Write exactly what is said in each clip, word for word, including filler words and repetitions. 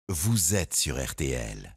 vous êtes sur R T L.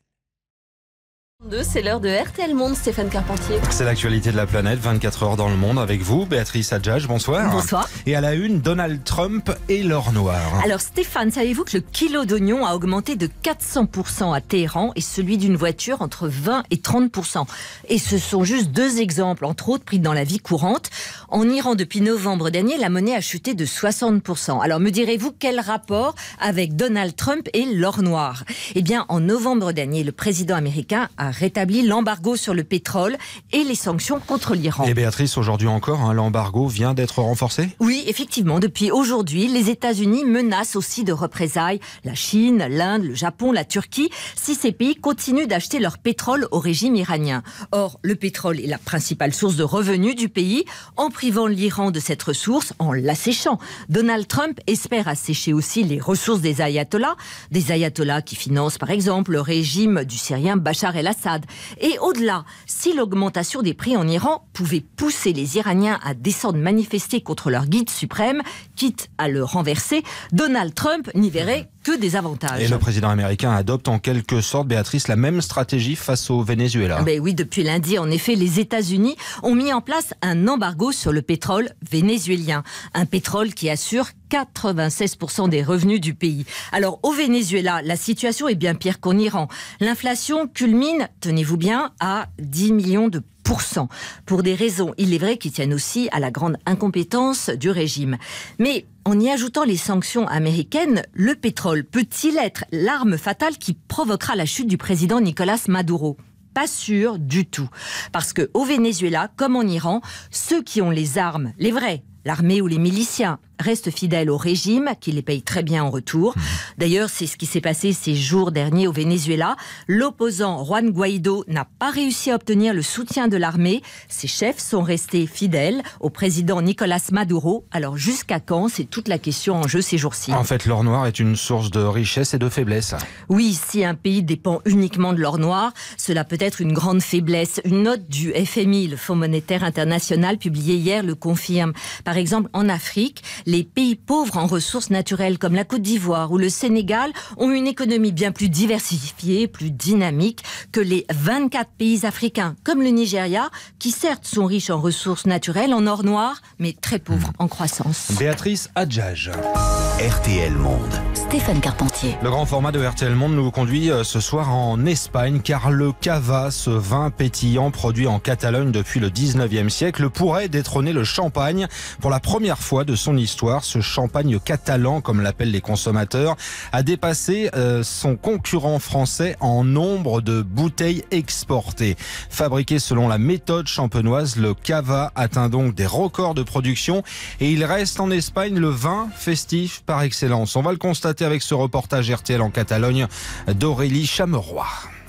C'est l'heure de R T L Monde, Stéphane Carpentier. C'est l'actualité de la planète, vingt-quatre heures dans le monde avec vous, Béatrice Adjadj, bonsoir. Bonsoir. Et à la une, Donald Trump et l'or noir. Alors Stéphane, savez-vous que le kilo d'oignon a augmenté de quatre cents pour cent à Téhéran et celui d'une voiture entre vingt et trente pour cent. Et ce sont juste deux exemples, entre autres, pris dans la vie courante. En Iran, depuis novembre dernier, la monnaie a chuté de soixante pour cent. Alors me direz-vous, quel rapport avec Donald Trump et l'or noir ? Eh bien, en novembre dernier, le président américain a rétabli l'embargo sur le pétrole et les sanctions contre l'Iran. Et Béatrice, aujourd'hui encore, hein, l'embargo vient d'être renforcé ? Oui, effectivement. Depuis aujourd'hui, les États-Unis menacent aussi de représailles la Chine, l'Inde, le Japon, la Turquie, si ces pays continuent d'acheter leur pétrole au régime iranien. Or, le pétrole est la principale source de revenus du pays. En privant l'Iran de cette ressource, en l'asséchant, Donald Trump espère assécher aussi les ressources des ayatollahs, des ayatollahs qui financent par exemple le régime du Syrien Bachar el-Assad. Et au-delà, si l'augmentation des prix en Iran pouvait pousser les Iraniens à descendre manifester contre leur guide suprême, quitte à le renverser, Donald Trump n'y verrait que des avantages. Et le président américain adopte en quelque sorte, Béatrice, la même stratégie face au Venezuela. Ben oui, depuis lundi, en effet, les États-Unis ont mis en place un embargo sur le pétrole vénézuélien. Un pétrole qui assure quatre-vingt-seize pour cent des revenus du pays. Alors, au Venezuela, la situation est bien pire qu'en Iran. L'inflation culmine, tenez-vous bien, à dix millions de pourcents. Pour des raisons, il est vrai, qui tiennent aussi à la grande incompétence du régime. Mais en y ajoutant les sanctions américaines, le pétrole peut-il être l'arme fatale qui provoquera la chute du président Nicolás Maduro ? Pas sûr du tout. Parce que au Venezuela, comme en Iran, ceux qui ont les armes, les vrais, l'armée ou les miliciens, restent fidèles au régime, qui les paye très bien en retour. D'ailleurs, c'est ce qui s'est passé ces jours derniers au Venezuela. L'opposant Juan Guaido n'a pas réussi à obtenir le soutien de l'armée. Ses chefs sont restés fidèles au président Nicolás Maduro. Alors jusqu'à quand ? C'est toute la question en jeu ces jours-ci. En fait, l'or noir est une source de richesse et de faiblesse. Oui, si un pays dépend uniquement de l'or noir, cela peut être une grande faiblesse. Une note du F M I, le Fonds monétaire international, publiée hier, le confirme. Par exemple, en Afrique, les pays pauvres en ressources naturelles comme la Côte d'Ivoire ou le Sénégal ont une économie bien plus diversifiée, plus dynamique que les vingt-quatre pays africains, comme le Nigeria, qui certes sont riches en ressources naturelles, en or noir, mais très pauvres en croissance. Béatrice Adjadj. R T L Monde. Stéphane Carpentier. Le grand format de R T L Monde nous conduit ce soir en Espagne, car le cava, ce vin pétillant produit en Catalogne depuis le dix-neuvième siècle, pourrait détrôner le champagne pour la première fois de son histoire. Ce champagne catalan, comme l'appellent les consommateurs, a dépassé euh, son concurrent français en nombre de bouteilles exportées. Fabriqué selon la méthode champenoise, le cava atteint donc des records de production et il reste en Espagne le vin festif par excellence. On va le constater avec ce reportage R T L en Catalogne d'Aurélie Chameroy.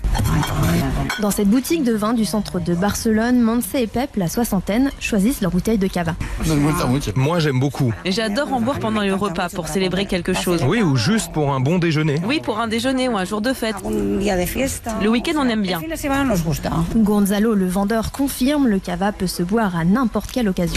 Dans cette boutique de vin du centre de Barcelone, Montse et Pep, la soixantaine, choisissent leur bouteille de cava. Moi j'aime beaucoup. Et j'adore en boire pendant les repas pour célébrer quelque chose. Oui, ou juste pour un bon déjeuner. Oui, pour un déjeuner ou un jour de fête. Le week-end on aime bien. Gonzalo, le vendeur, confirme, le cava peut se boire à n'importe quelle occasion.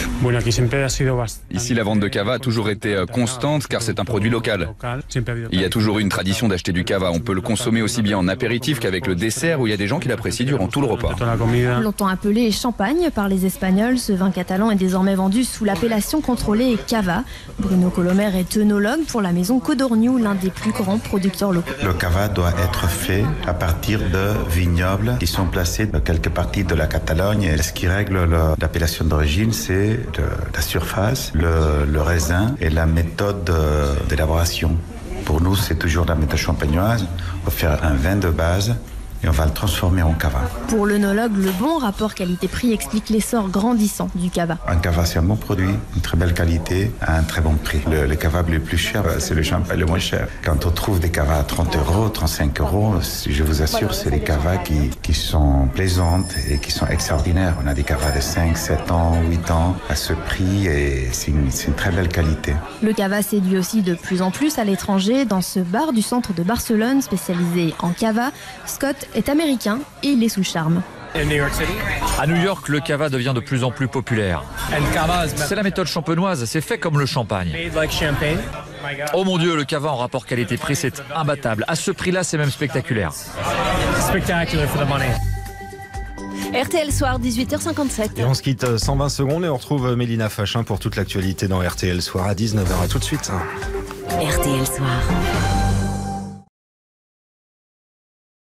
Ici la vente de cava a toujours été constante car c'est un produit local. Il y a toujours eu une tradition d'acheter du cava. On peut le consommer aussi bien en apéritif qu'avec le dessert où il y a des gens qui l'apprécient durant tout le repas. Longtemps appelé champagne par les Espagnols, ce vin catalan est désormais vendu sous l'appellation contrôlée cava. Bruno Colomer est œnologue pour la maison Codorniu, l'un des plus grands producteurs locaux. Le cava doit être fait à partir de vignobles qui sont placés dans quelques parties de la Catalogne. Et ce qui règle le, l'appellation d'origine, c'est de, la surface, le, le raisin et la méthode de, d'élaboration. Pour nous, c'est toujours la méthode champenoise. On va faire un vin de base et on va le transformer en cava. Pour l'œnologue, le bon rapport qualité-prix explique l'essor grandissant du cava. Un cava, c'est un bon produit, une très belle qualité, à un très bon prix. Le, le cava le plus cher, c'est le champagne le moins cher. Quand on trouve des cavas à trente euros, trente-cinq euros, je vous assure, c'est des cavas qui, qui sont plaisantes et qui sont extraordinaires. On a des cavas de cinq, sept ans, huit ans à ce prix et c'est une, c'est une très belle qualité. Le cava séduit aussi de plus en plus à l'étranger. Dans ce bar du centre de Barcelone, spécialisé en cava, Scott est américain et il est sous le charme. À New York, le cava devient de plus en plus populaire. C'est la méthode champenoise, c'est fait comme le champagne. Oh mon Dieu, le cava en rapport qualité-prix, c'est imbattable. À ce prix-là, c'est même spectaculaire. Spectacular for the money. R T L Soir, dix-huit heures cinquante-sept. Et on se quitte cent vingt secondes et on retrouve Mélina Fachin pour toute l'actualité dans R T L Soir à dix-neuf heures. À tout de suite. R T L Soir.